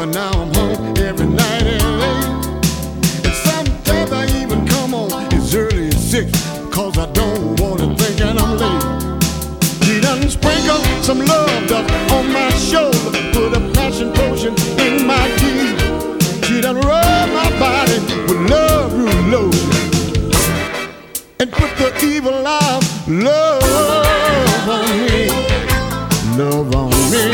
but now I'm home every night and late. And sometimes I even come home as early as 6, 'cause I don't wanna think and I'm late. She done sprinkle some love dust on my shoulder, put a passion potion in my tea. She done rub my body with love root lotion and put the evil of love on me, love on me.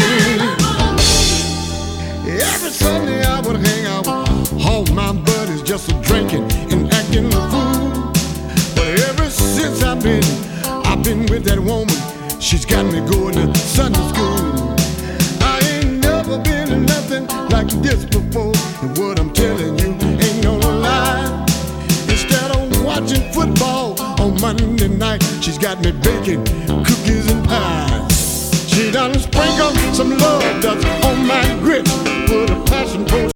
Every Sunday I would hang out with all my buddies, just a drinking and acting a fool. But ever since I've been with that woman, she's got me going to Sunday school. I ain't never been in nothing like this before, and what I'm telling you ain't no lie. Instead of watching football on Monday night, she's got me baking cookies and pies. She done sprinkled some love dust on my grits, put a passion potion